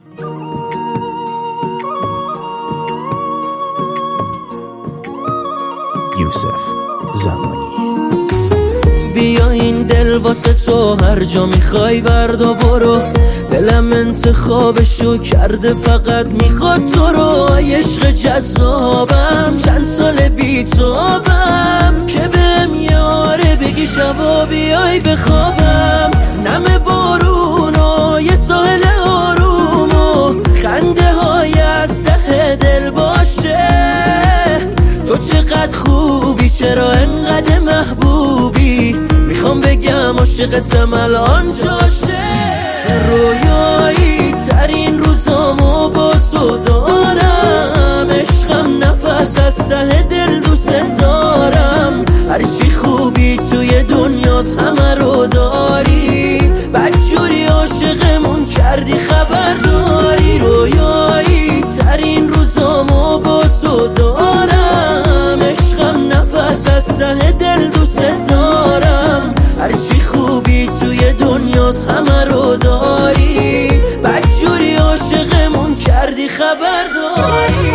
یوسف زمانی. بیا این دل واسه تو هر جا میخوای وردا برو، دلم انتخابشو کرده فقط میخواد تو رو. عشق جذابم چند سال بیتابم که بهم یاره بگی شبا بیای بخوابم. نم بارون و یه ساحل آروم و خنده های از ته دل باشه. تو چقدر خوبی چرا انقدر محبوبی، میخوام بگم عاشقتم الان جاشه. رویایی ترین روزامو با تو دارم، عشقم نفس از ته دل دوست دارم. هرچی خوبی توی دنیاست همه رو داری، بدجوری عاشقمون کردی خبر داری. رویایی ترین روزامو با تو دارم، عشقم نفس از ته دل دوست دارم. هرچی خوبی توی دنیاست همه رو داری، بدجوری عاشقمون کردی خبر داری.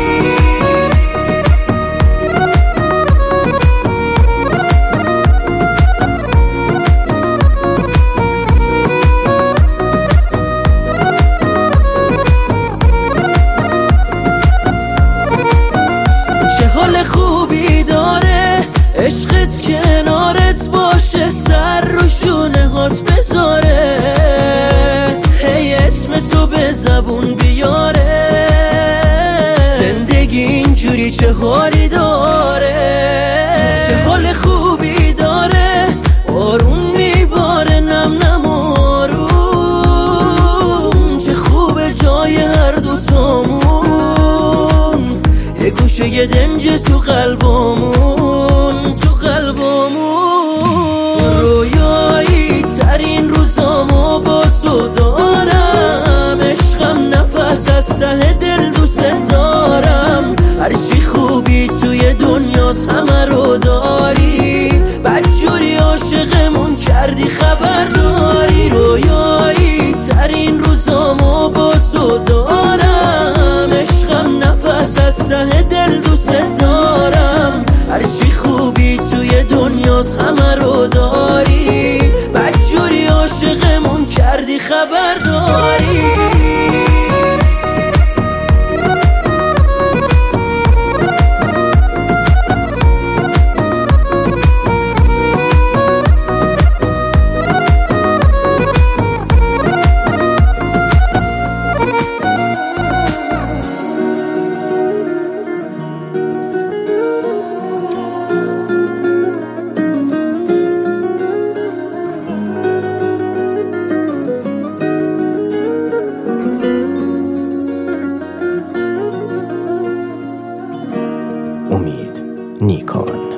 چه حال خوبی داره عشقت کنارت باشه، سر رو شونه هات بذاره، هی اسم تو به زبون بیاره. زندگی اینجوری چه حالی داره، چه حال خوبی داره، آروم میباره نم نم آروم. چه خوبه جای هر دوتامون، یه گوشه یه دنج تو قلبمون، تو قلبمون. رویایی ترین روزامو با تو دارم، عشقم نفس از ته دل دوست دارم. هرچی خوبی توی دنیاست همه رو داری، بدجوری عاشقمون کردی خبر داری. رویایی ترین روزامو با تو دارم، عشقم نفس از ته دل دوست دارم. هرچی خوبی توی دنیاست همه رو داری، بدجوری عاشقمون کردی خبر داری. امید نیکان.